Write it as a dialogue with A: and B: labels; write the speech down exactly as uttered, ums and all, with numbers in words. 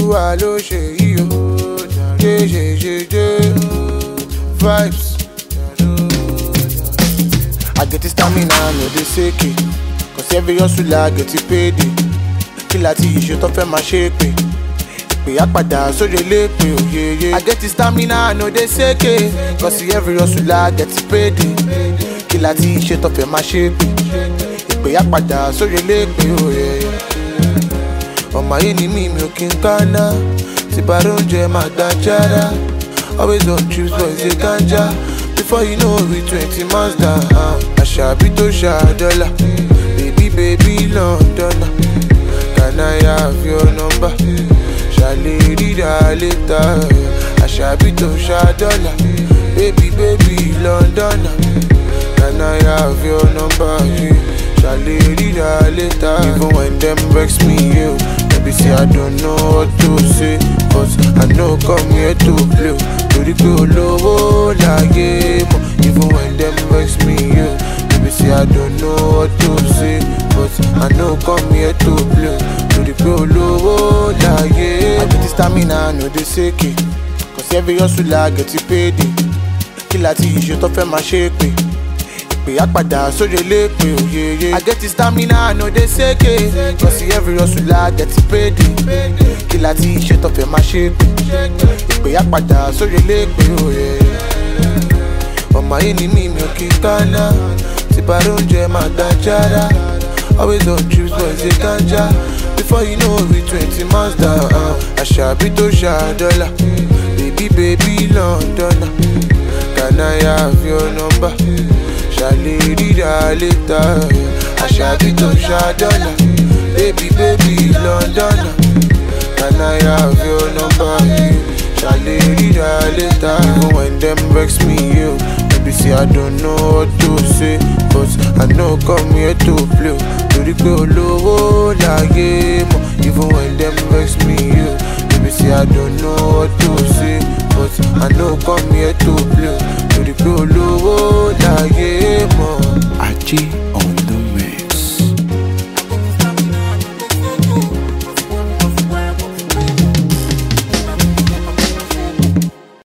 A: Olúwa ló ṣe yìí o. Jẹ́ jẹ́ jẹ́ jẹ́ vibes. I get the stamina, no dey shake it. Cause every hustler get it paid. Kí láti ìṣe tó fẹ́ máa ṣe pé ìpè àpàdà sórí elépe òyeye. I get the stamina, no dey shake it. Cause every hustler get it paid. Kí láti ìṣe tó fẹ́ máa ṣe pé ìpè àpàdà sórí elépe òyeye. Ọmọ ayé ni mí mi ò kí n kánná. Tí bá róúnjẹ máa gbà jára. Always on trips boys dey ganja. Before you know we twenty months down. Àṣàbí tó ṣàdọ́là. Baby baby London. Can I have your number? Ṣàlè ríra later. Àṣàbí tó ṣàdọ́là. Baby baby London. Can I have your number? Ṣàlè ríra later. Even when them vex me, yo. Maybe say I don't know what to say. But I know come here to play. Torí pé olówó láyé mọ̀. Even when them vex me, yo. Maybe say I don't know what to say. But I know come here to play. Torí pé olówó láyé. I get the stamina, no dey shake it. Cause every hustler get it paid. Kí láti ìṣe tó fẹ́ máa ṣe pé ìpè àpàdà sórí elépe òyeye. I get the stamina, no dey shake it. Cause every hustler get it paid. Kí láti ìṣe tó fẹ́ máa ṣe pé ìpè àpàdà sórí elépe òyeye. Ọmọ ayé ni mí mi ò kí n kánná. Tí bá róúnjẹ máa gbà jára. Always on trips boys dey ganja. Before you know we twenty months down. Àṣàbí tó ṣàdọ́là. Baby baby London. Can I have your number? Ṣàlè ríra later. Àṣàbí tó ṣàdọ́là. Baby baby London. Can I have your number? Ṣàlè ríra later. Even when them vex me, yo. Maybe say I don't know what to say. But I know come here to play. Torí pé olówó láyé mọ̀. Even when them vex me, yo. Maybe say I don't know what to say. But I know come here to play. Torí pé olówó láyé mọ̀.
B: Ajé on